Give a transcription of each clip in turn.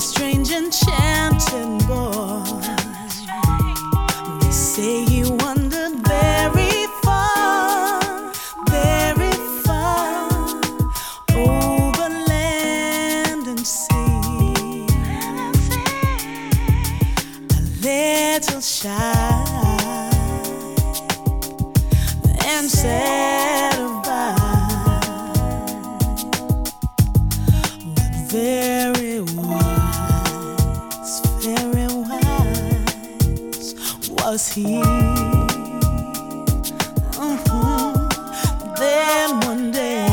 strange enchanting boy. They say he wandered very far over land and sea. A little shy and sad of eye, but very wise was he. Then one day,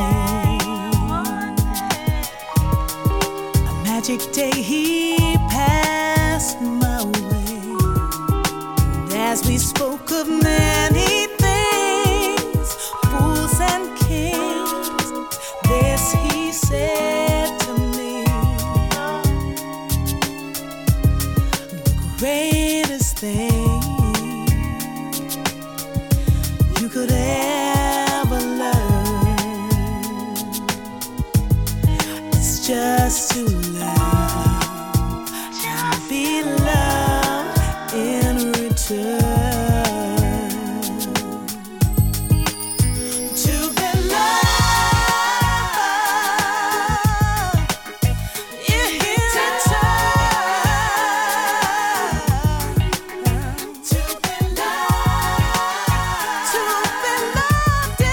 a magic day he passed my way, and as we spoke of many things, fools and kings, this he said to me: the greatest thing you could ever learn is just to love and be loved in return. To be loved in return. To be loved in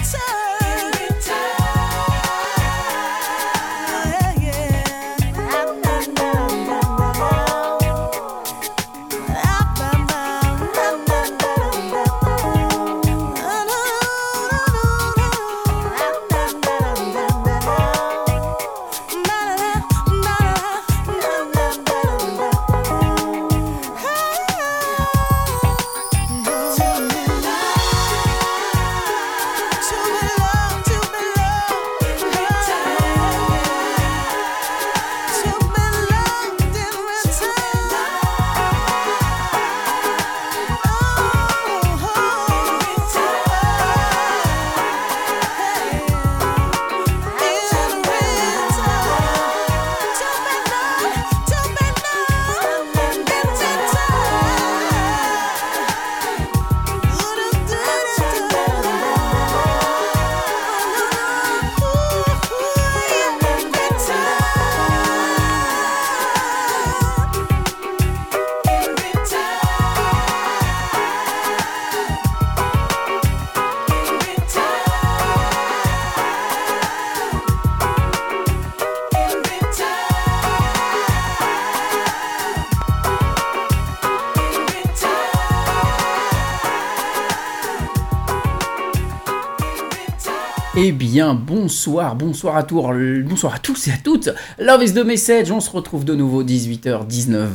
Eh bien, bonsoir à tous et à toutes. Love is the message, on se retrouve de nouveau 18h,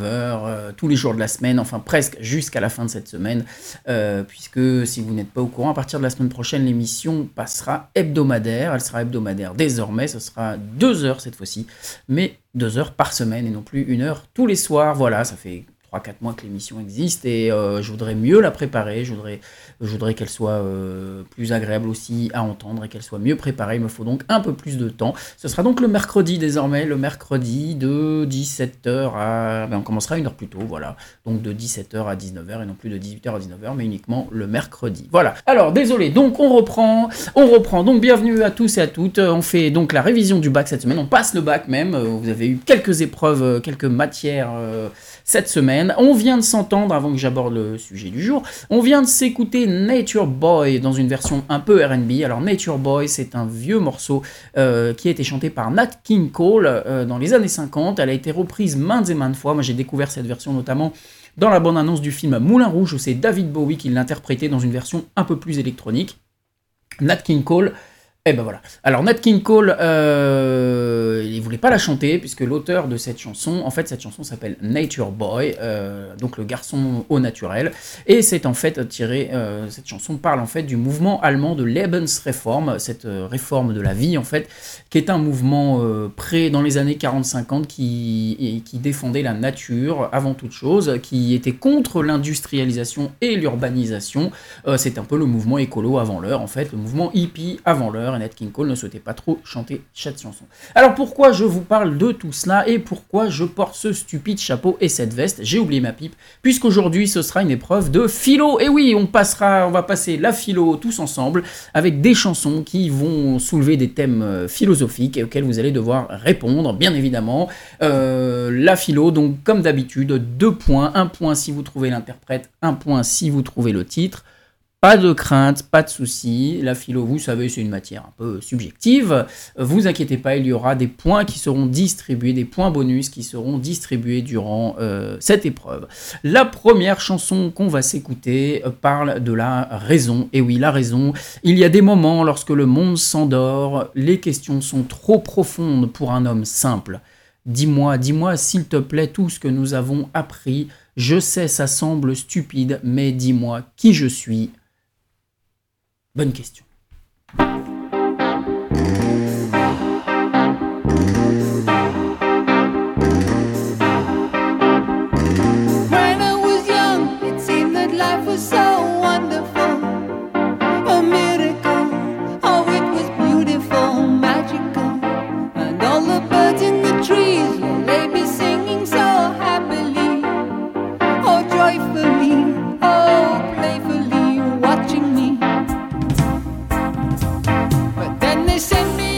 19h, tous les jours de la semaine, enfin presque jusqu'à la fin de cette semaine, puisque si vous n'êtes pas au courant, à partir de la semaine prochaine, l'émission passera hebdomadaire. Elle sera hebdomadaire désormais, ce sera 2 heures cette fois-ci, mais 2 heures par semaine et non plus 1 heure tous les soirs. Voilà, ça fait 3-4 mois que l'émission existe et je voudrais mieux la préparer, je voudrais qu'elle soit plus agréable aussi à entendre et qu'elle soit mieux préparée. Il me faut donc un peu plus de temps. Ce sera donc le mercredi désormais, le mercredi de 17h à... on commencera 1 heure plus tôt, voilà. Donc de 17h à 19h et non plus de 18h à 19h, mais uniquement le mercredi. Voilà. Alors, désolé, donc on reprend. Donc bienvenue à tous et à toutes. On fait donc la révision du bac cette semaine. On passe le bac même. Vous avez eu quelques épreuves, quelques matières cette semaine. On vient de s'entendre, avant que j'aborde le sujet du jour, on vient de s'écouter Nature Boy dans une version un peu R&B. Alors Nature Boy, c'est un vieux morceau qui a été chanté par Nat King Cole dans les années 50. Elle a été reprise maintes et maintes fois. Moi j'ai découvert cette version notamment dans la bande-annonce du film Moulin Rouge, où c'est David Bowie qui l'interprétait dans une version un peu plus électronique. Nat King Cole, et ben voilà. Alors Nat King Cole, il voulait pas la chanter puisque l'auteur de cette chanson, en fait cette chanson s'appelle Nature Boy, donc le garçon au naturel, et c'est en fait tiré, cette chanson parle en fait du mouvement allemand de Lebensreform, cette réforme de la vie en fait, qui est un mouvement dans les années 40-50 qui défendait la nature avant toute chose, qui était contre l'industrialisation et l'urbanisation. C'est un peu le mouvement écolo avant l'heure en fait, le mouvement hippie avant l'heure. et Nat King Cole ne souhaitait pas trop chanter cette chanson. Alors pourquoi je vous parle de tout cela et pourquoi je porte ce stupide chapeau et cette veste? J'ai oublié ma pipe, puisqu'aujourd'hui ce sera une épreuve de philo. Et oui, on va passer la philo tous ensemble avec des chansons qui vont soulever des thèmes philosophiques et auxquels vous allez devoir répondre, bien évidemment. La philo, donc comme d'habitude, 2 points, 1 point si vous trouvez l'interprète, 1 point si vous trouvez le titre. Pas de crainte, pas de souci. La philo, vous savez, c'est une matière un peu subjective. Vous inquiétez pas, il y aura des points qui seront distribués, des points bonus qui seront distribués durant cette épreuve. La première chanson qu'on va s'écouter parle de la raison. Et oui, la raison. Il y a des moments lorsque le monde s'endort, les questions sont trop profondes pour un homme simple. Dis-moi s'il te plaît tout ce que nous avons appris. Je sais, ça semble stupide, mais dis-moi qui je suis. Bonne question. When I was young, it seemed that life was so wonderful, a miracle. Oh, it was beautiful, magical, and all the birds in the trees, well, they be singing so happily, oh, joyfully, oh, playfully, watching me. But then they sent me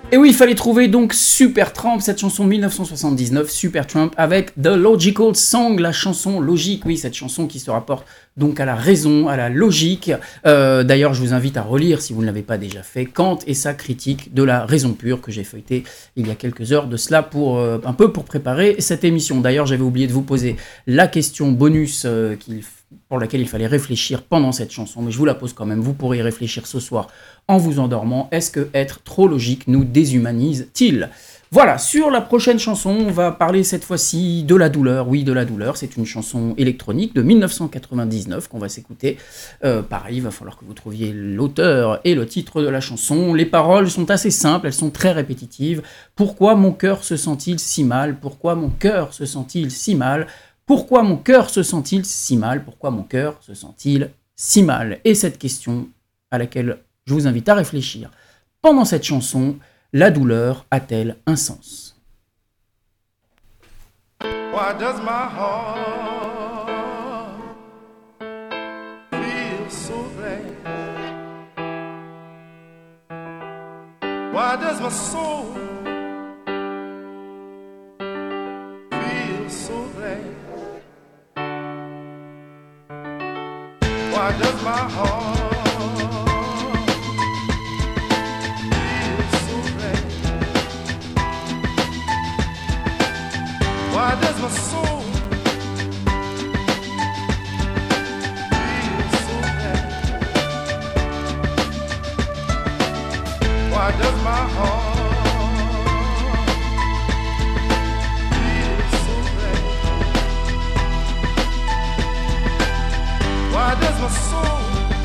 Et oui, il fallait trouver donc Supertramp, cette chanson 1979, Supertramp, avec The Logical Song, la chanson logique, oui, cette chanson qui se rapporte donc à la raison, à la logique. D'ailleurs, je vous invite à relire, si vous ne l'avez pas déjà fait, Kant et sa critique de la raison pure, que j'ai feuilleté il y a quelques heures de cela, un peu pour préparer cette émission. D'ailleurs, j'avais oublié de vous poser la question bonus pour laquelle il fallait réfléchir pendant cette chanson, mais je vous la pose quand même, vous pourrez y réfléchir ce soir en vous endormant. Est-ce que être trop logique nous déshumanise-t-il ? Voilà, sur la prochaine chanson, on va parler cette fois-ci de la douleur. Oui, de la douleur, c'est une chanson électronique de 1999 qu'on va s'écouter. Pareil, il va falloir que vous trouviez l'auteur et le titre de la chanson. Les paroles sont assez simples, elles sont très répétitives. Pourquoi mon cœur se sent-il si mal ? Pourquoi mon cœur se sent-il si mal ? Pourquoi mon cœur se sent-il si mal ? Pourquoi mon cœur se sent-il si mal ? Et cette question à laquelle je vous invite à réfléchir pendant cette chanson, la douleur a-t-elle un sens ? Why does my heart feel so glad? Why does my soul feel so glad? Why does my heart why does my soul feel so bad? Why does my heart feel so bad? Why does my soul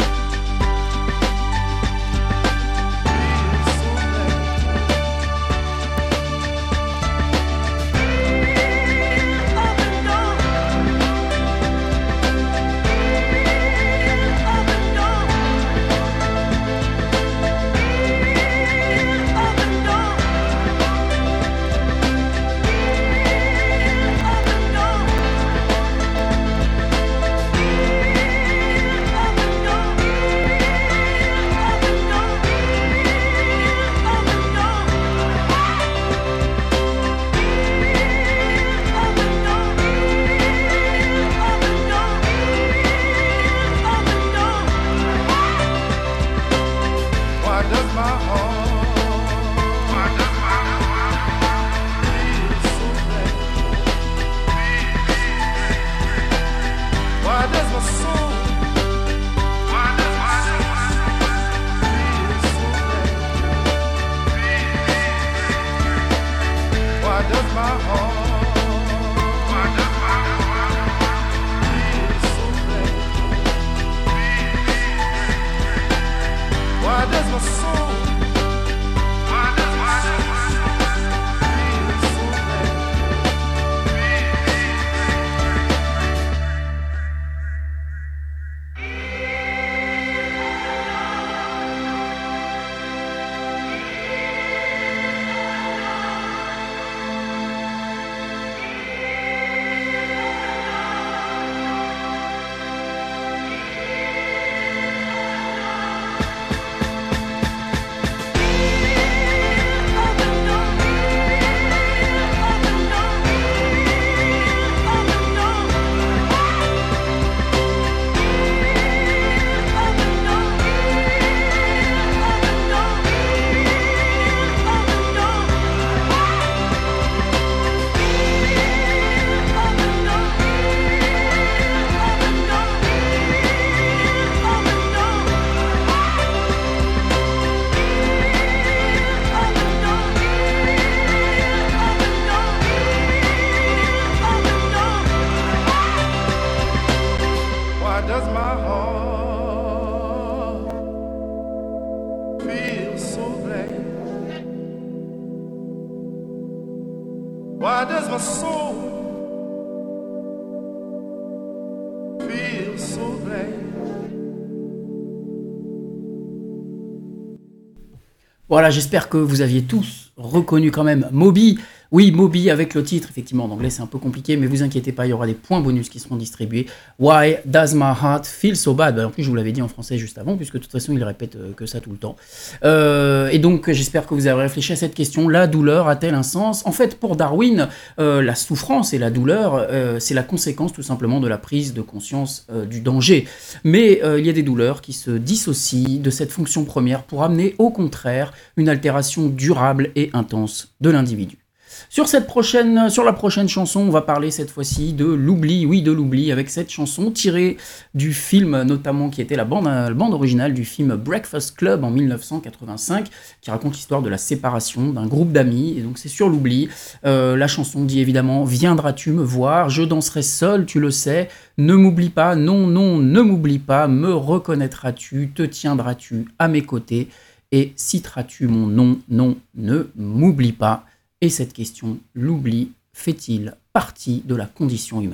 Why does my soul feel so glad? Voilà, j'espère que vous aviez tous reconnu quand même Moby. Oui, Moby avec le titre, effectivement, en anglais c'est un peu compliqué, mais vous inquiétez pas, il y aura des points bonus qui seront distribués. Why does my heart feel so bad? En plus, je vous l'avais dit en français juste avant, puisque de toute façon, il répète que ça tout le temps. Et donc, j'espère que vous avez réfléchi à cette question. La douleur a-t-elle un sens? En fait, pour Darwin, la souffrance et la douleur, c'est la conséquence tout simplement de la prise de conscience du danger. Mais il y a des douleurs qui se dissocient de cette fonction première pour amener au contraire une altération durable et intense de l'individu. Sur la prochaine chanson, on va parler cette fois-ci de l'oubli, oui de l'oubli, avec cette chanson tirée du film notamment qui était la bande originale du film Breakfast Club en 1985, qui raconte l'histoire de la séparation d'un groupe d'amis, et donc c'est sur l'oubli. La chanson dit évidemment « Viendras-tu me voir? Je danserai seul, tu le sais. Ne m'oublie pas, non, non, ne m'oublie pas. Me reconnaîtras-tu? Te tiendras-tu à mes côtés? Et citeras-tu mon nom? Non, ne m'oublie pas. » Et cette question, l'oubli fait-il partie de la condition humaine ?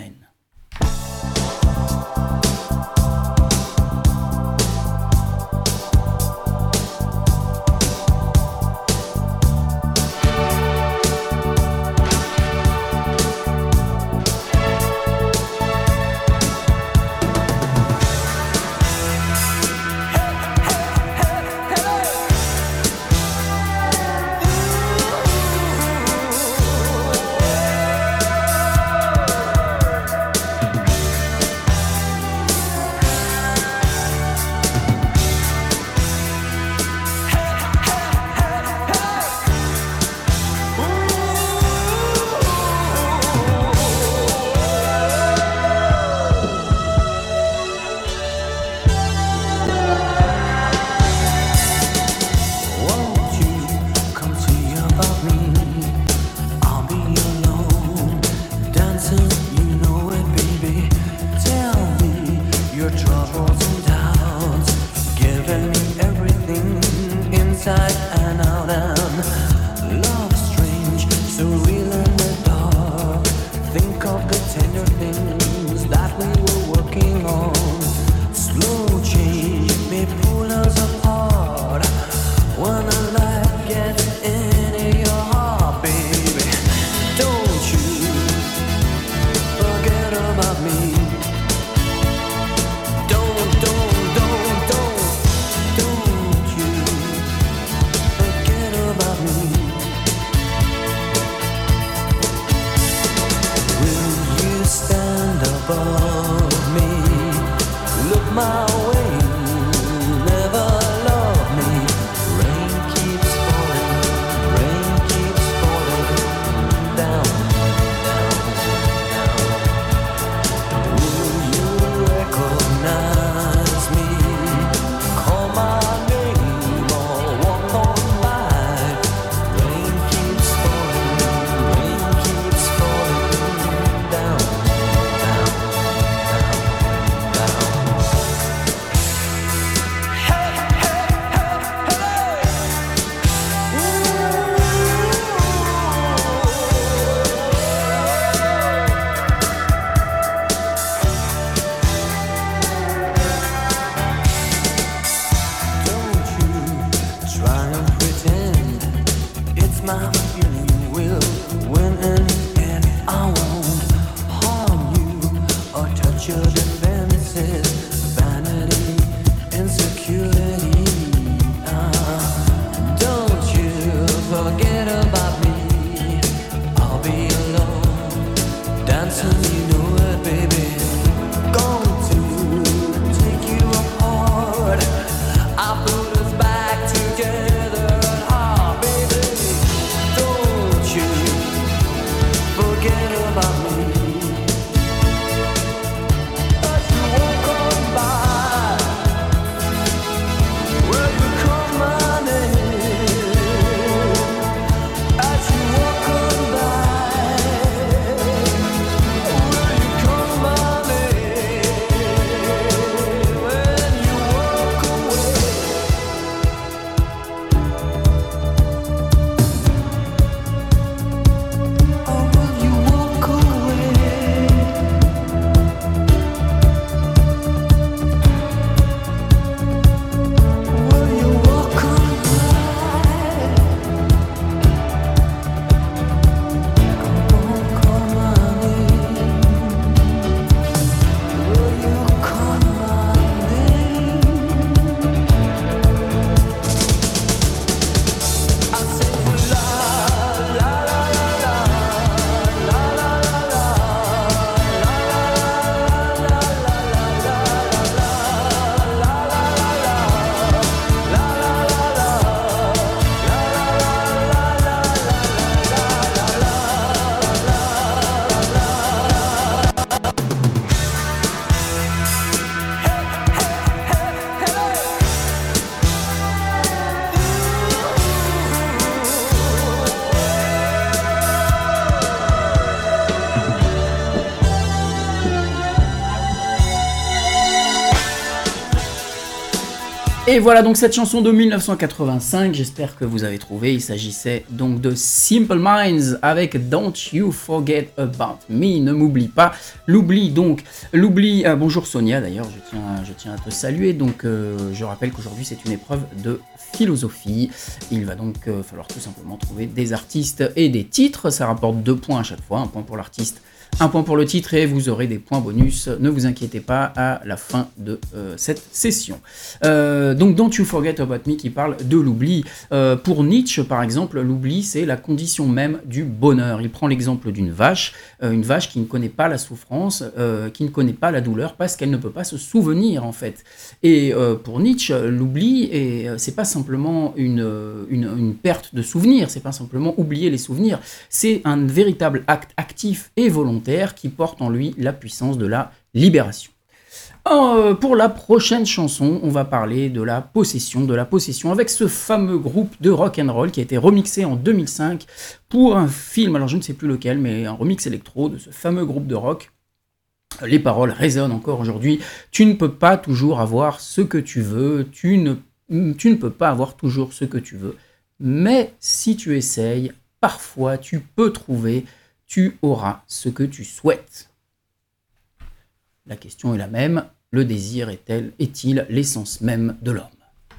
Et voilà donc cette chanson de 1985, j'espère que vous avez trouvé, il s'agissait donc de Simple Minds avec Don't You Forget About Me, ne m'oublie pas, l'oubli, bonjour Sonia d'ailleurs, je tiens à te saluer, donc je rappelle qu'aujourd'hui c'est une épreuve de philosophie, il va donc falloir tout simplement trouver des artistes et des titres, ça rapporte 2 points à chaque fois, 1 point pour l'artiste, 1 point pour le titre et vous aurez des points bonus, ne vous inquiétez pas, à la fin de cette session. Donc Don't You Forget About Me qui parle de l'oubli. Pour Nietzsche par exemple, l'oubli c'est la condition même du bonheur. Il prend l'exemple d'une vache qui ne connaît pas la souffrance, qui ne connaît pas la douleur parce qu'elle ne peut pas se souvenir en fait. Et pour Nietzsche, l'oubli, c'est pas simplement une perte de souvenirs, c'est pas simplement oublier les souvenirs, c'est un véritable acte actif et volontaire qui porte en lui la puissance de la libération. Pour la prochaine chanson, on va parler de la possession avec ce fameux groupe de rock and roll qui a été remixé en 2005 pour un film, alors je ne sais plus lequel, mais un remix électro de ce fameux groupe de rock. Les paroles résonnent encore aujourd'hui. Tu ne peux pas toujours avoir ce que tu veux, tu ne peux pas avoir toujours ce que tu veux, mais si tu essayes, parfois tu peux trouver, tu auras ce que tu souhaites. La question est la même, le désir est-il l'essence même de l'homme ?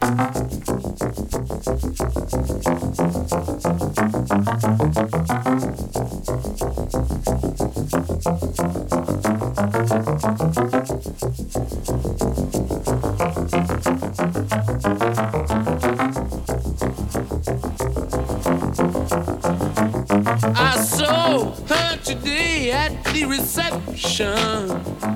I saw her today at the reception,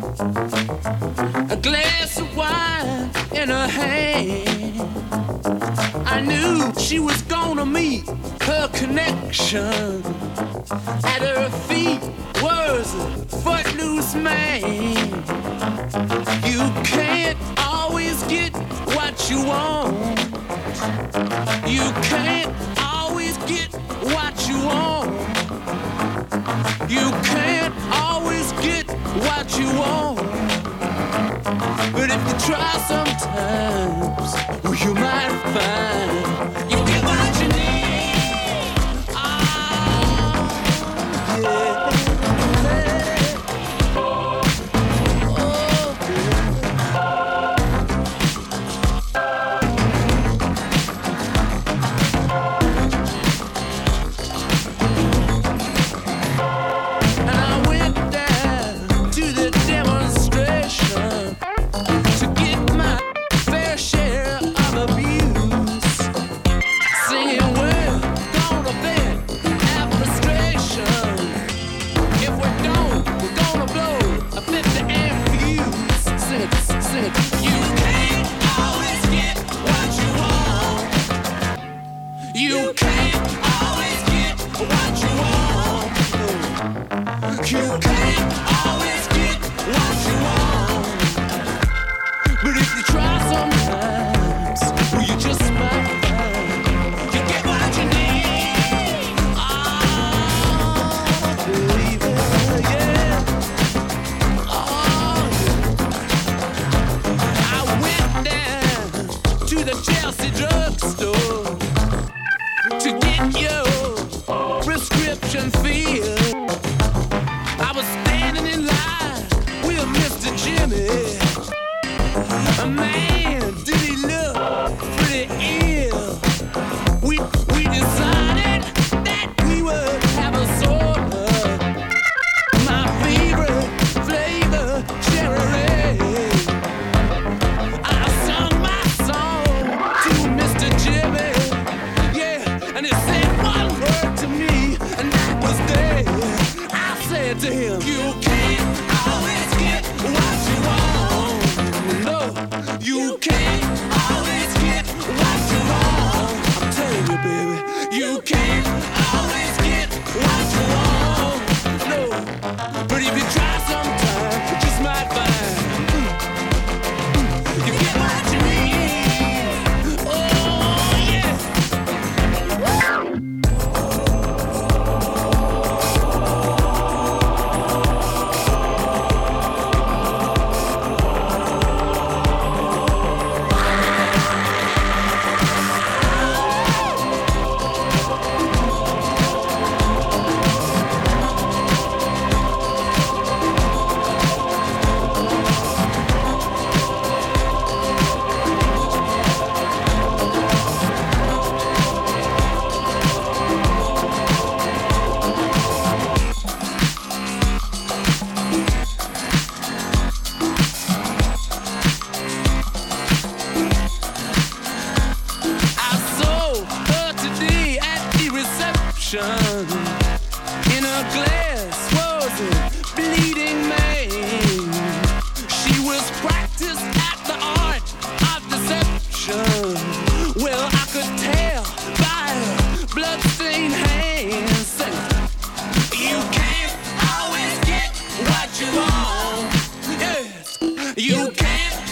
a glass of wine in her hand. I knew she was gonna meet her connection. At her feet was a footloose man. You can't always get what you want. You can't always get what you want. You can't always get what you want. But if you try sometimes, well, you might find you get what you need. Oh, yeah.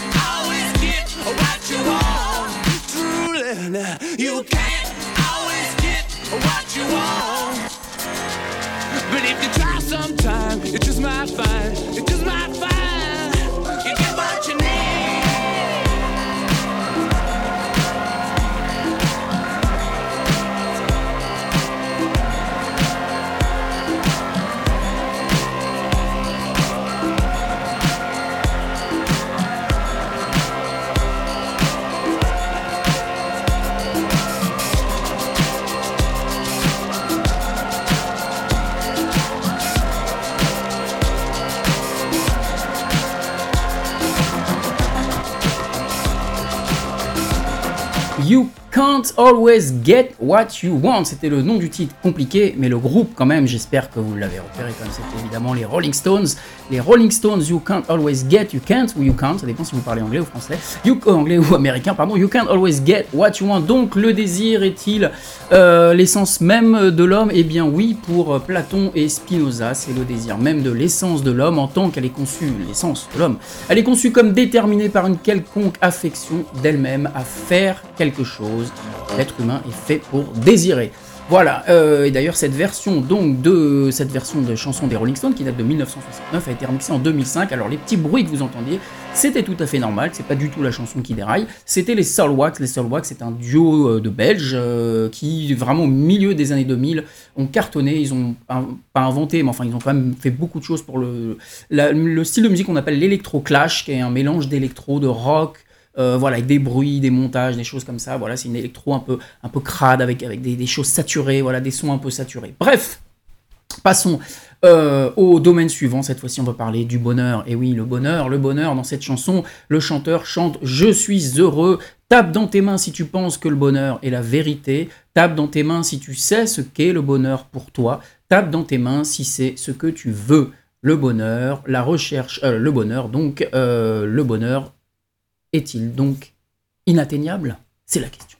always get what you want. Truly, you can't always get what you want. But if you try sometime, you just might find, you just might find, you get what you need. You Can't Always Get What You Want, c'était le nom du titre, compliqué, mais le groupe quand même, j'espère que vous l'avez repéré comme c'était évidemment les Rolling Stones. Les Rolling Stones, You Can't Always Get, You Can't ou You Can't, ça dépend si vous parlez anglais ou français, anglais ou américain, pardon, You Can't Always Get What You Want. Donc le désir est-il l'essence même de l'homme? Eh bien oui, pour Platon et Spinoza, c'est le désir même de l'essence de l'homme en tant qu'elle est conçue, l'essence de l'homme. Elle est conçue comme déterminée par une quelconque affection d'elle-même à faire quelque chose. L'être humain est fait pour désirer. Voilà, et d'ailleurs cette version de chanson des Rolling Stones qui date de 1969 a été remixée en 2005. Alors les petits bruits que vous entendiez, c'était tout à fait normal, c'est pas du tout la chanson qui déraille, c'était les Soulwax. Les Soulwax, c'est un duo de Belges qui vraiment au milieu des années 2000 ont cartonné. Ils ont pas inventé, mais enfin ils ont quand même fait beaucoup de choses pour le style de musique qu'on appelle l'électro-clash, qui est un mélange d'électro, de rock. Voilà, avec des bruits, des montages, des choses comme ça. Voilà, c'est une électro un peu crade avec des choses saturées, voilà, des sons un peu saturés. Bref, passons au domaine suivant. Cette fois-ci, on va parler du bonheur. Et oui, le bonheur dans cette chanson. Le chanteur chante « Je suis heureux ». Tape dans tes mains si tu penses que le bonheur est la vérité. Tape dans tes mains si tu sais ce qu'est le bonheur pour toi. Tape dans tes mains si c'est ce que tu veux. Le bonheur, la recherche, le bonheur, donc le bonheur. Est-il donc inatteignable? C'est la question.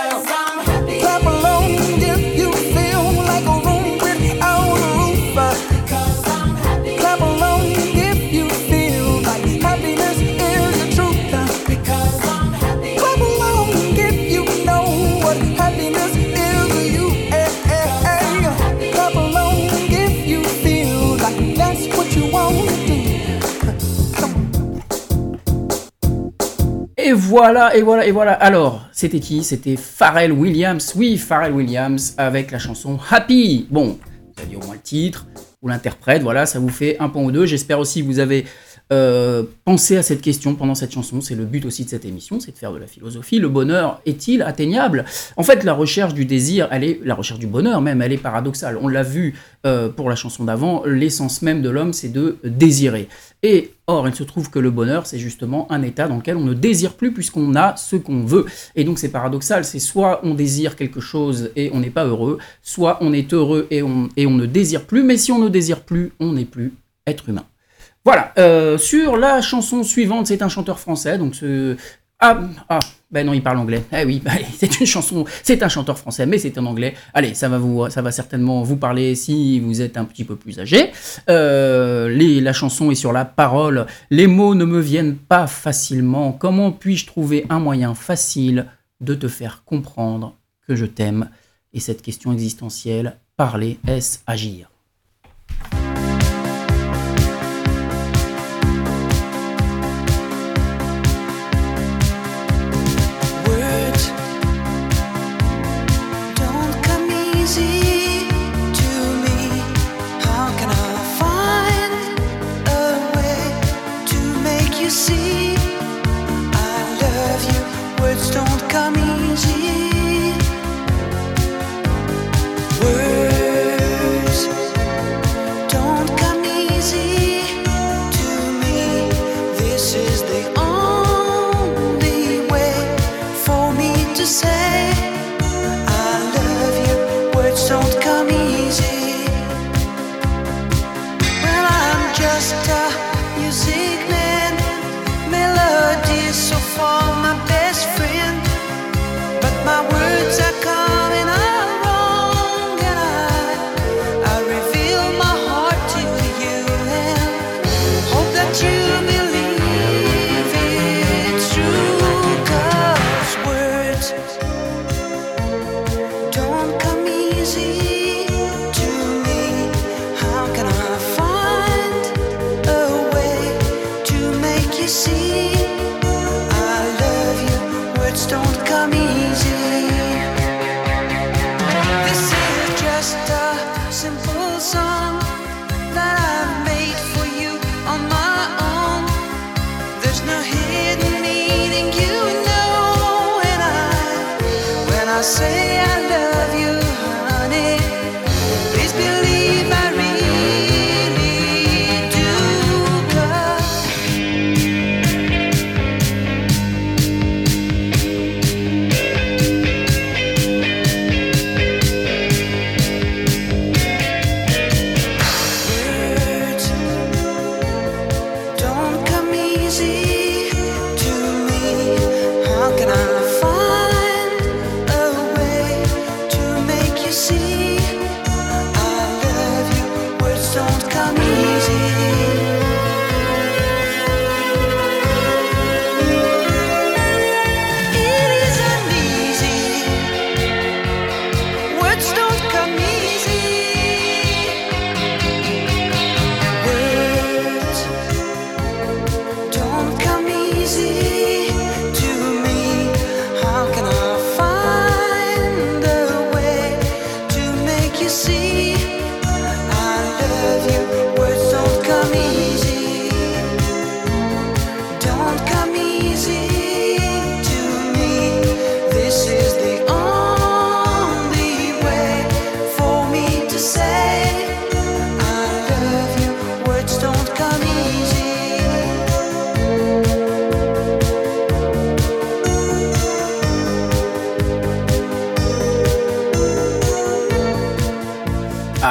Clap along if you feel like a room without a roof. Clap along if you feel like happiness is the truth. Clap along if you know what happiness is to you. Clap along if you feel like that's what you want to do. Et voilà, et voilà, et voilà. Alors, c'était qui? C'était Pharrell Williams. Oui, Pharrell Williams avec la chanson Happy. Bon, vous aviez au moins le titre ou l'interprète, voilà, ça vous fait un point ou deux. J'espère aussi que vous avez pensé à cette question pendant cette chanson. C'est le but aussi de cette émission, c'est de faire de la philosophie. Le bonheur est-il atteignable? En fait, la recherche du désir, la recherche du bonheur même, elle est paradoxale. On l'a vu pour la chanson d'avant, l'essence même de l'homme, c'est de désirer. Et or, il se trouve que le bonheur, c'est justement un état dans lequel on ne désire plus puisqu'on a ce qu'on veut. Et donc c'est paradoxal, c'est soit on désire quelque chose et on n'est pas heureux, soit on est heureux et on ne désire plus, mais si on ne désire plus, on n'est plus être humain. Voilà, sur la chanson suivante, c'est un chanteur français, donc ben non, il parle anglais. Eh oui, c'est une chanson, c'est un chanteur français, mais c'est en anglais. Allez, ça va certainement vous parler si vous êtes un petit peu plus âgé. La chanson est sur la parole. Les mots ne me viennent pas facilement. Comment puis-je trouver un moyen facile de te faire comprendre que je t'aime? Et cette question existentielle, parler, est-ce agir? See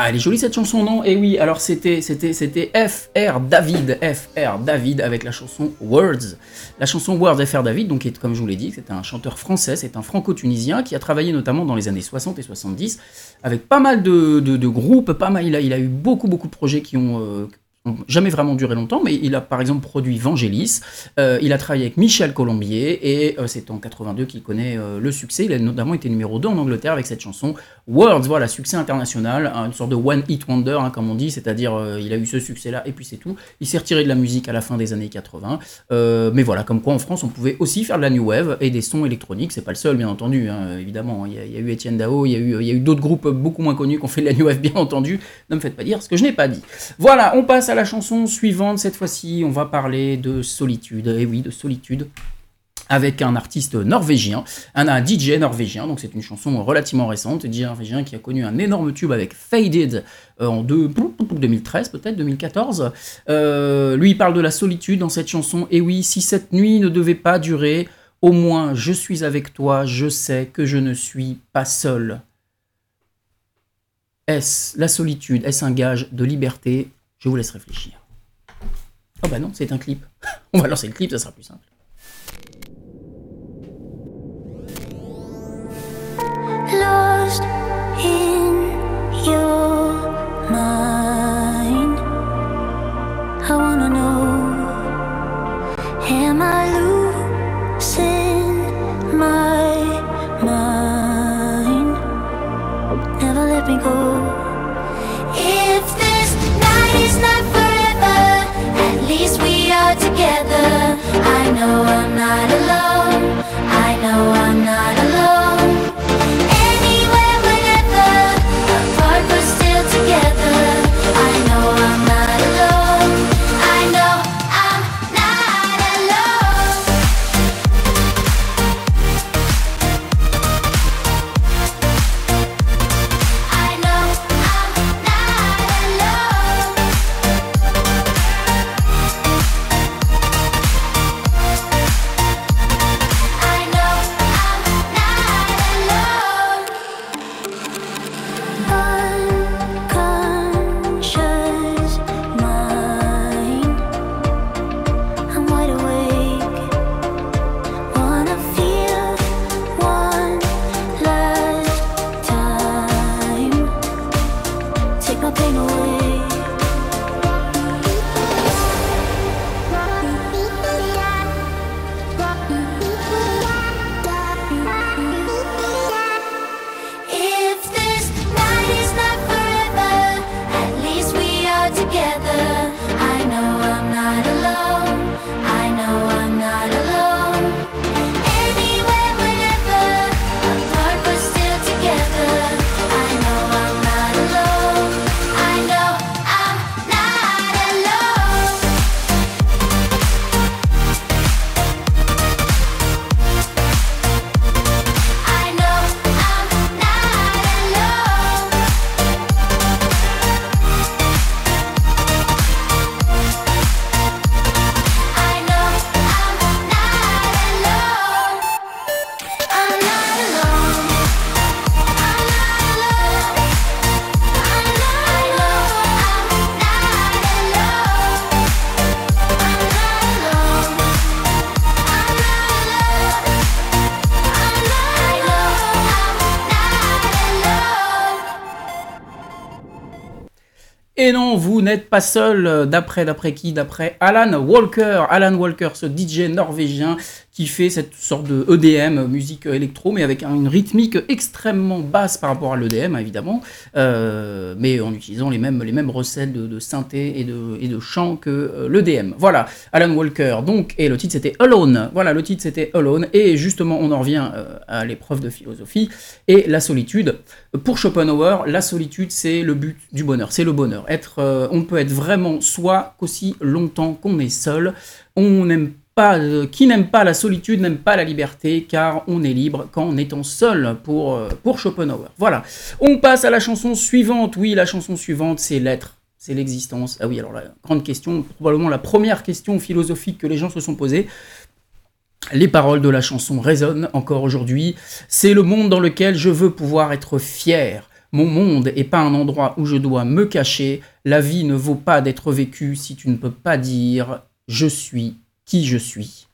Ah, elle est jolie cette chanson, non? Et oui, alors c'était FR David avec la chanson Words. La chanson Words FR David, donc comme je vous l'ai dit, c'est un chanteur français, c'est un franco-tunisien qui a travaillé notamment dans les années 60 et 70 avec pas mal de groupes, il a eu beaucoup de projets qui ont jamais vraiment duré longtemps, mais il a par exemple produit Vangelis, il a travaillé avec Michel Colombier, et c'est en 82 qu'il connaît le succès. Il a notamment été numéro 2 en Angleterre avec cette chanson Words, voilà, succès international, une sorte de one hit wonder, hein, comme on dit, c'est-à-dire il a eu ce succès-là et puis c'est tout. Il s'est retiré de la musique à la fin des années 80, mais voilà, comme quoi en France on pouvait aussi faire de la new wave et des sons électroniques, c'est pas le seul bien entendu, hein, évidemment, il y a eu Etienne Dao, il y a eu d'autres groupes beaucoup moins connus qui ont fait de la new wave bien entendu, ne me faites pas dire ce que je n'ai pas dit. Voilà, on passe à la chanson suivante, cette fois-ci on va parler de solitude, et oui, de solitude, avec un artiste norvégien, un DJ norvégien, donc c'est une chanson relativement récente, DJ norvégien qui a connu un énorme tube avec Faded en 2013 peut-être, 2014. Lui il parle de la solitude dans cette chanson, et oui, si cette nuit ne devait pas durer, au moins je suis avec toi, je sais que je ne suis pas seul. Est-ce la solitude, est-ce un gage de liberté? Je vous laisse réfléchir. Oh bah non, c'est un clip. On va lancer le clip, ça sera plus simple. Lost in your mind, I wanna know, am I losing my mind? Never let me go. If this night is not forever, at least we are together. I know I'm not alone, I know I'm not alone. Anywhere, whenever, apart but still together. I know I'm not alone, I know I'm not alone. I know I'm not alone. I know I'm not alone. Unconscious mind, I'm wide awake. Wanna feel one last time. Take my pain away. If this night is not forever, at least we are together. I know I'm not alone, I know I'm not alone. Anywhere, whenever, apart but still together. I know I'm not alone, I know I'm not alone. I know I'm not alone. I know I'm not alone. I'm not alone. I'm not alone. I know I'm not alone. I'm not alone. I'm not alone. I know I'm not alone. Et non, vous n'êtes pas seul, d'après qui? D'après Alan Walker. Alan Walker, ce DJ norvégien qui fait cette sorte de EDM, musique électro, mais avec une rythmique extrêmement basse par rapport à l'EDM, évidemment, mais en utilisant les mêmes recettes de synthé et de chant que l'EDM. Voilà, Alan Walker, donc, et le titre c'était Alone. Voilà, le titre c'était Alone, et justement, on en revient à l'épreuve de philosophie, et la solitude. Pour Schopenhauer, la solitude, c'est le but du bonheur, c'est le bonheur. On ne peut être vraiment soi qu'aussi longtemps qu'on est seul. Qui n'aime pas la solitude n'aime pas la liberté, car on est libre qu'en étant seul, pour Schopenhauer. Voilà, on passe à la chanson suivante. Oui, la chanson suivante, c'est l'être, c'est l'existence. Ah oui, alors la grande question, probablement la première question philosophique que les gens se sont posées. Les paroles de la chanson résonnent encore aujourd'hui. C'est le monde dans lequel je veux pouvoir être fier. Mon monde est pas un endroit où je dois me cacher. La vie ne vaut pas d'être vécue si tu ne peux pas dire je suis qui je suis.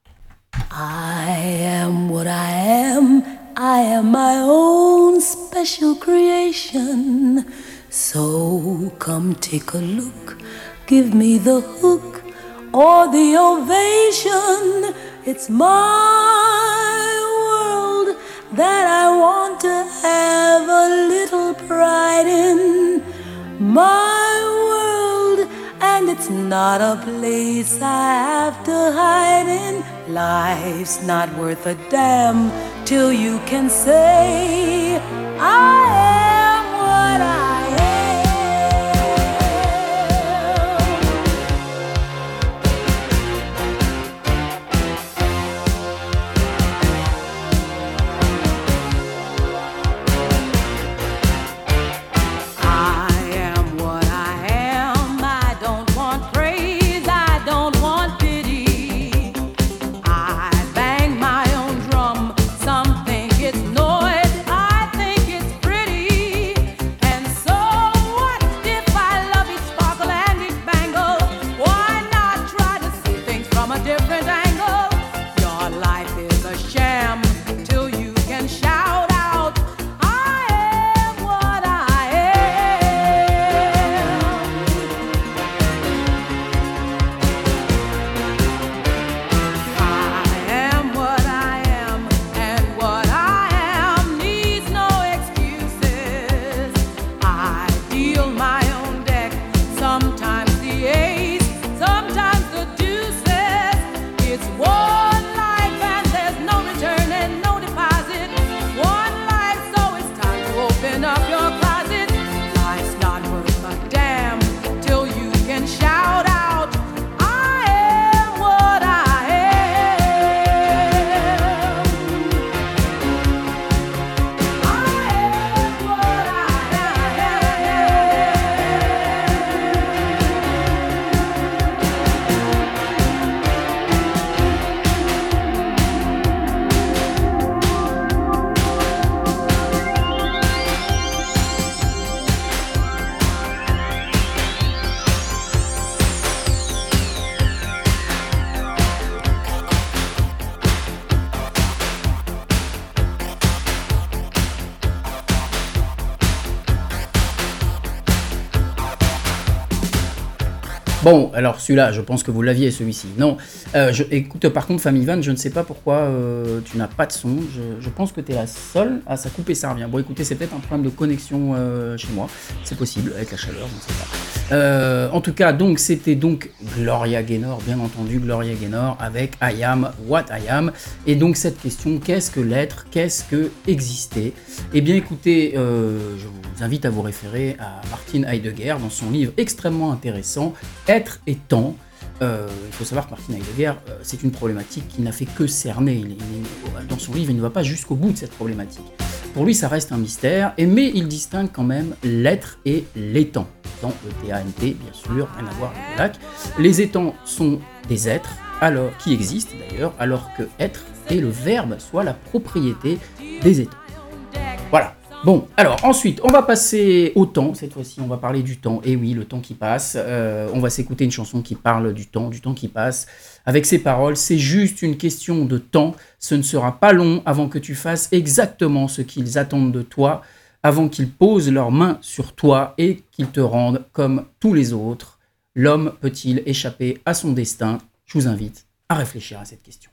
I am what I am. I am my own special creation. So come take a look. Give me the hook or the ovation. It's my world that I want to have a little pride in. My world, and it's not a place I have to hide in. Life's not worth a damn till you can say I am what I am. I am what I am. I don't want praise, I don't want pity. I bang my own drum. Some think it's noise, I think it's pretty. And so what if I love each sparkle and each bangle? Why not try to see things from a different angle? Your life is a sham till you can shout out, I am what I am. I am what I am, and what I am needs no excuses. I deal my own deck, sometimes the ace, sometimes the deuces. It's one life and there's no return and no deposit. One life, so it's time to open up your closet. Life's not worth a damn till you can shout out, I am what I am. I am what I Bon, alors celui-là, je pense que vous l'aviez, celui-ci. Non, écoute, par contre, Famille Van, je ne sais pas pourquoi tu n'as pas de son. Je pense que tu es la seule. Ah, ça coupe et ça revient. Bon, écoutez, c'est peut-être un problème de connexion chez moi. C'est possible, avec la chaleur, je ne sais pas. En tout cas, donc, c'était donc Gloria Gaynor, bien entendu, Gloria Gaynor, avec I Am What I Am. Et donc, cette question, qu'est-ce que l'être? Qu'est-ce que exister? Eh bien, écoutez, je vous invite à vous référer à Martin Heidegger dans son livre extrêmement intéressant, Être et temps. Il faut savoir que Martin Heidegger, c'est une problématique qu'il n'a fait que cerner. Dans son livre, il ne va pas jusqu'au bout de cette problématique. Pour lui, ça reste un mystère, mais il distingue quand même l'être et l'étant. Dans E-T-A-N-T, bien sûr, rien à voir avec le lac. Les étants sont des êtres, alors, qui existent d'ailleurs, alors que être est le verbe, soit la propriété des étants. Voilà. Bon, alors ensuite, on va passer au temps. Cette fois-ci, on va parler du temps. Et oui, le temps qui passe. On va s'écouter une chanson qui parle du temps qui passe. Avec ces paroles, c'est juste une question de temps. Ce ne sera pas long avant que tu fasses exactement ce qu'ils attendent de toi, avant qu'ils posent leurs mains sur toi et qu'ils te rendent comme tous les autres. L'homme peut-il échapper à son destin? Je vous invite à réfléchir à cette question.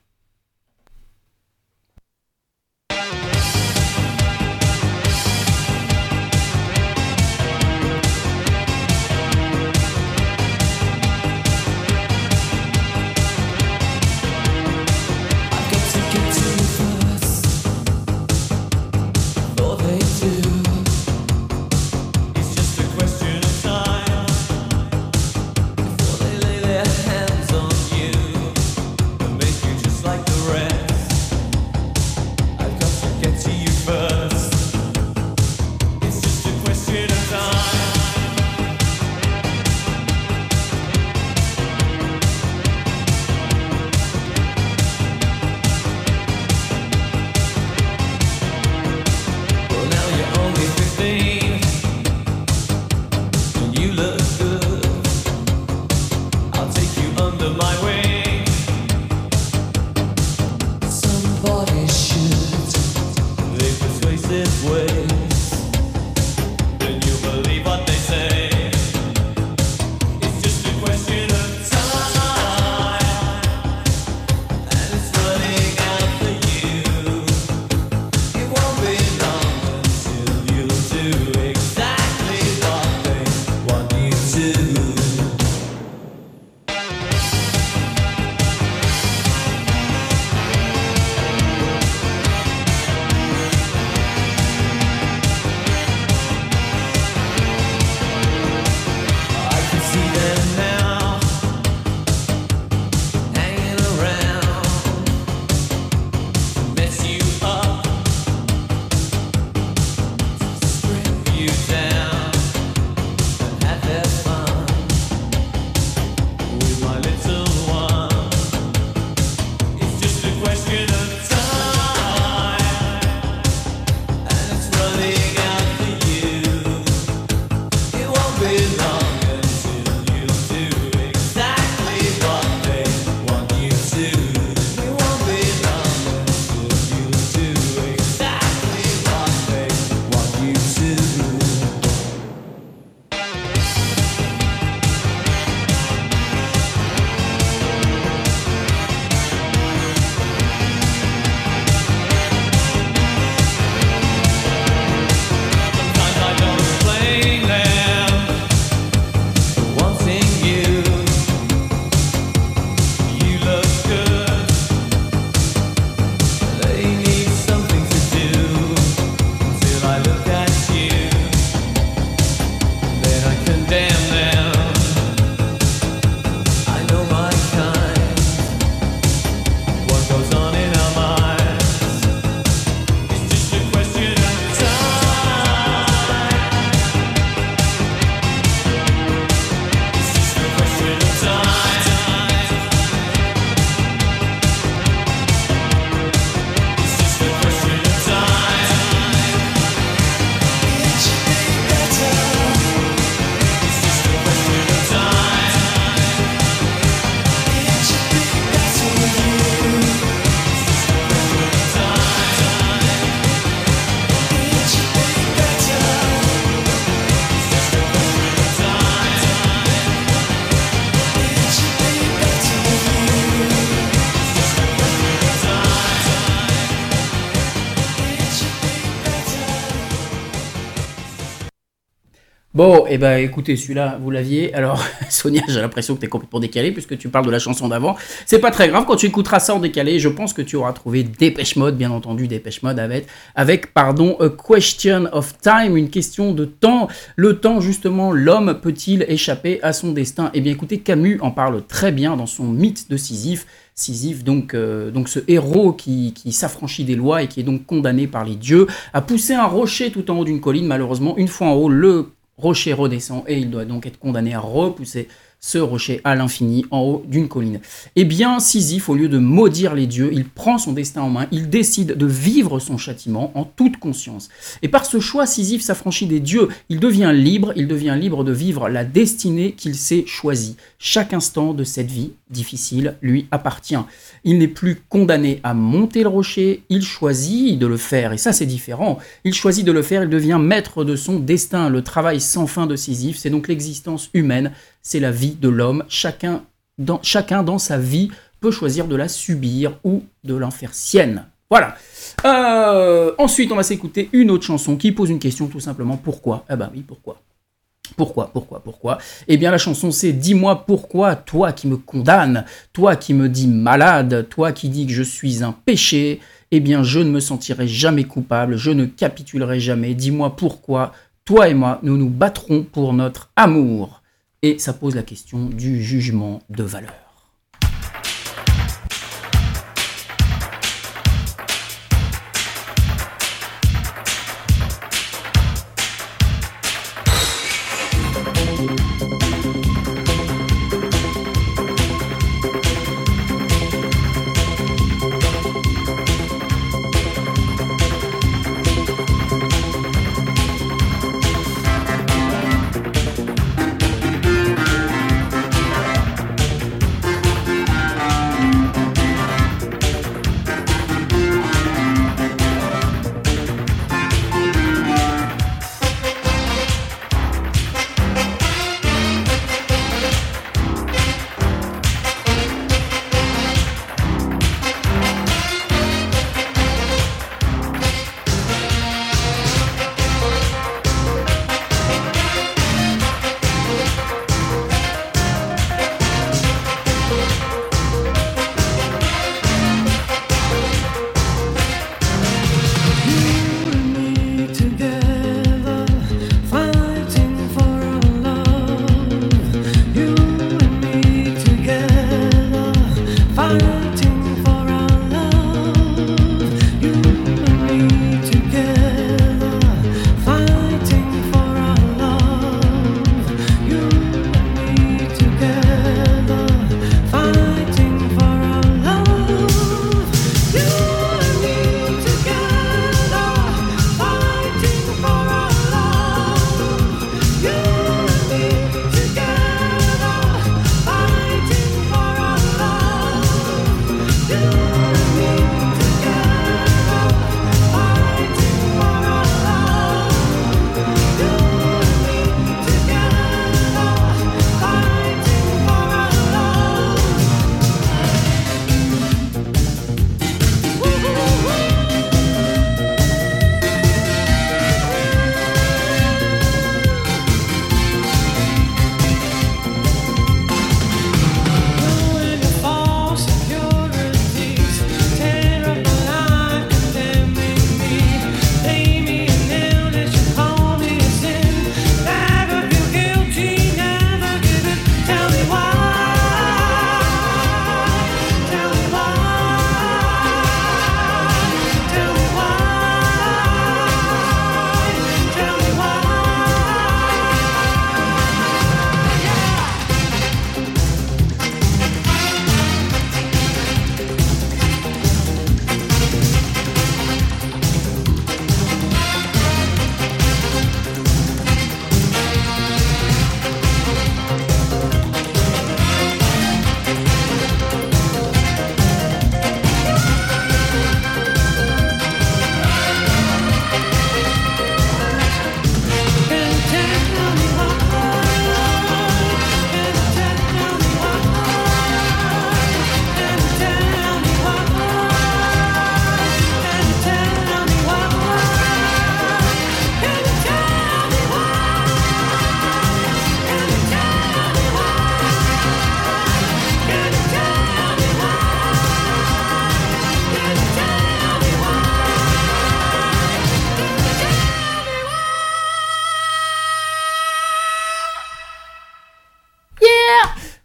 Hands on you and make you just his ways, then you believe what they say. It's just a question of time, and it's running out for you. It won't be long until you'll do exactly what they want you to. I can see them now, hanging around to mess you up, to strip you down and have their fun with my little one. It's just a question of time, and it's running out for you. It won't be long until you'll do exactly what they want you to. It won't be long until you'll do exactly what they want you to. Sometimes I don't blame them for wanting you. You look good. They need something to do until I look at you. Then I condemn them. I know my kind. What goes on in our minds? It's just a question of time. It's just a question of time. It's just a question of time. It should be better. It's just a question of time. It should be better with you. It's just a question of time. It should be better. It's just a question of time. It should be better with you. It's just a question of time. It should be better. Bon, et ben écoutez, celui-là, vous l'aviez. Alors, Sonia, j'ai l'impression que t'es complètement décalé puisque tu parles de la chanson d'avant. C'est pas très grave, quand tu écouteras ça en décalé, je pense que tu auras trouvé Dépêche Mode, bien entendu, Dépêche Mode avec A Question of Time, une question de temps. Le temps, justement, l'homme peut-il échapper à son destin? Eh bien, écoutez, Camus en parle très bien dans son mythe de Sisyphe. Sisyphe, donc ce héros qui s'affranchit des lois et qui est donc condamné par les dieux à pousser un rocher tout en haut d'une colline. Malheureusement, une fois en haut, le rocher redescend et il doit donc être condamné à repousser ce rocher à l'infini en haut d'une colline. Eh bien, Sisyphe, au lieu de maudire les dieux, il prend son destin en main, il décide de vivre son châtiment en toute conscience. Et par ce choix, Sisyphe s'affranchit des dieux, il devient libre de vivre la destinée qu'il s'est choisie. Chaque instant de cette vie difficile lui appartient. Il n'est plus condamné à monter le rocher, il choisit de le faire, et ça c'est différent. Il choisit de le faire, il devient maître de son destin. Le travail sans fin de Sisyphe, c'est donc l'existence humaine, c'est la vie de l'homme. Chacun dans sa vie peut choisir de la subir ou de l'en faire sienne. Voilà. Ensuite, on va s'écouter une autre chanson qui pose une question tout simplement. Pourquoi? Ah bah oui, pourquoi? Pourquoi? Eh bien, la chanson, c'est « Dis-moi pourquoi, toi qui me condamnes, toi qui me dis malade, toi qui dis que je suis un péché, eh bien, je ne me sentirai jamais coupable, je ne capitulerai jamais. Dis-moi pourquoi, toi et moi, nous nous battrons pour notre amour. » Et ça pose la question du jugement de valeur.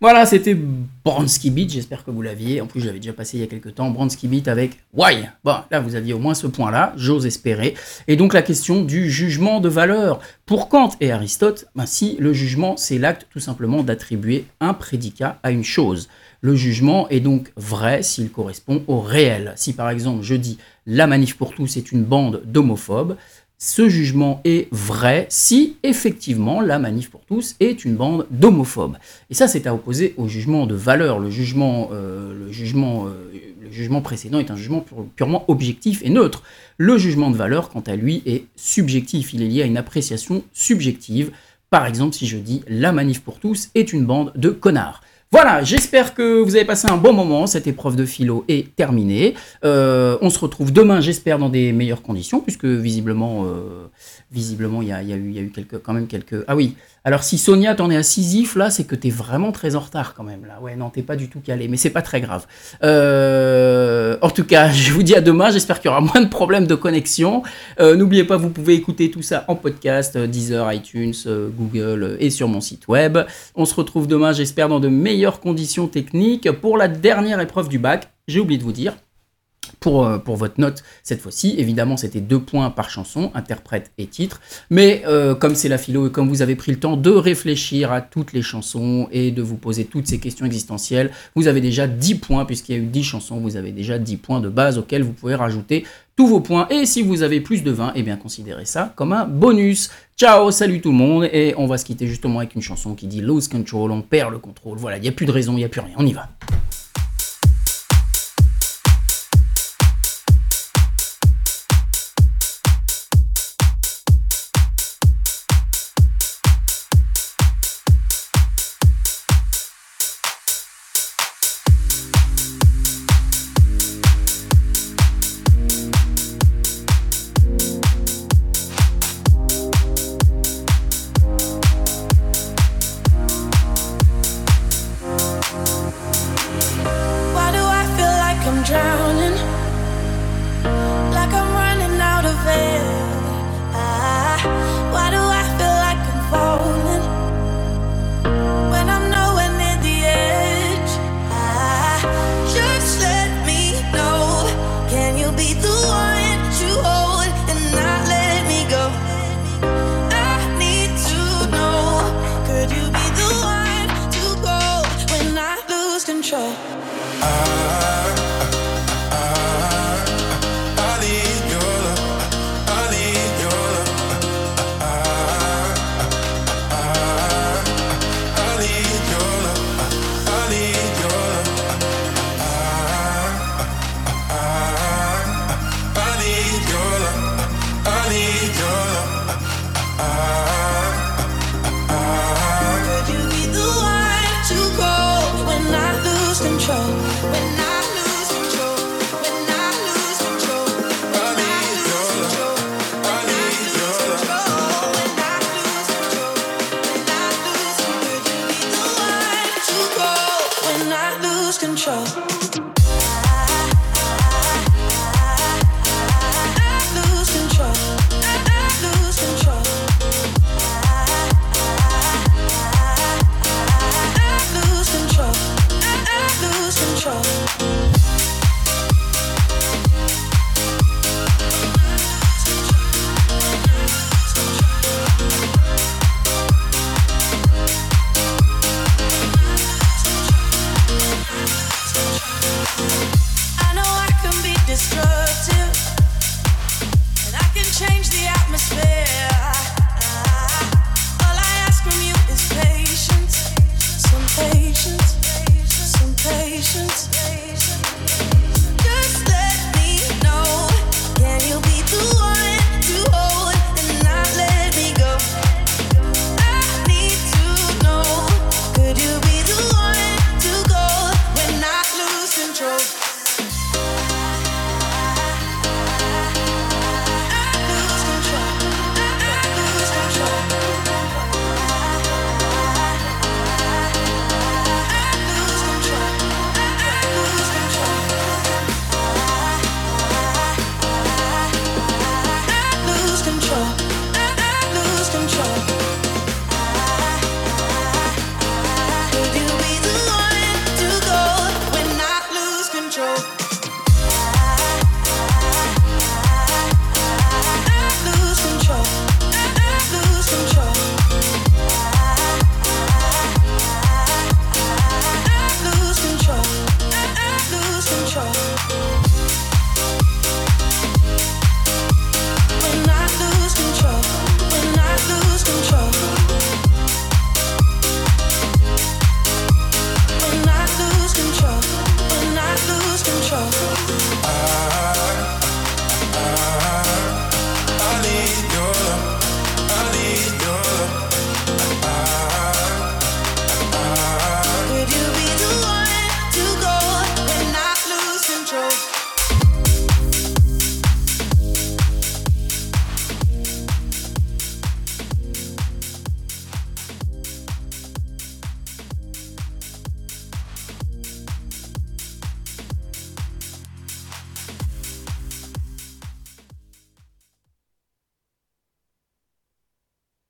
Voilà, c'était Bronski Beat, j'espère que vous l'aviez. En plus, je l'avais déjà passé il y a quelques temps. Bronski Beat avec Why. Bon, là, vous aviez au moins ce point-là, j'ose espérer. Et donc, la question du jugement de valeur. Pour Kant et Aristote, si le jugement, c'est l'acte tout simplement d'attribuer un prédicat à une chose. Le jugement est donc vrai s'il correspond au réel. Si par exemple, je dis « La Manif pour tous est une bande d'homophobes », ce jugement est vrai si, effectivement, la Manif pour tous est une bande d'homophobes. Et ça, c'est à opposer au jugement de valeur. Le jugement précédent est un jugement purement objectif et neutre. Le jugement de valeur, quant à lui, est subjectif. Il est lié à une appréciation subjective. Par exemple, si je dis « La Manif pour tous est une bande de connards ». Voilà, j'espère que vous avez passé un bon moment, cette épreuve de philo est terminée. On se retrouve demain, j'espère, dans des meilleures conditions, puisque visiblement, il y a eu quand même quelques... Ah oui, alors si Sonia, t'en es à Sisyphe, là, c'est que t'es vraiment très en retard quand même, là. Ouais, non, t'es pas du tout calé, mais c'est pas très grave. En tout cas, je vous dis à demain, j'espère qu'il y aura moins de problèmes de connexion. N'oubliez pas, vous pouvez écouter tout ça en podcast, Deezer, iTunes, Google et sur mon site web. On se retrouve demain, j'espère, dans de meilleures conditions techniques pour la dernière épreuve du bac. J'ai oublié de vous dire, pour votre note cette fois-ci, évidemment c'était 2 points par chanson, interprète et titre, mais comme c'est la philo et comme vous avez pris le temps de réfléchir à toutes les chansons et de vous poser toutes ces questions existentielles, vous avez déjà 10 points, puisqu'il y a eu 10 chansons, vous avez déjà 10 points de base auxquels vous pouvez rajouter tous vos points, et si vous avez plus de 20, eh bien considérez ça comme un bonus. Ciao, salut tout le monde, et on va se quitter justement avec une chanson qui dit Lose Control, on perd le contrôle, voilà, il n'y a plus de raison, il n'y a plus rien, on y va. Control.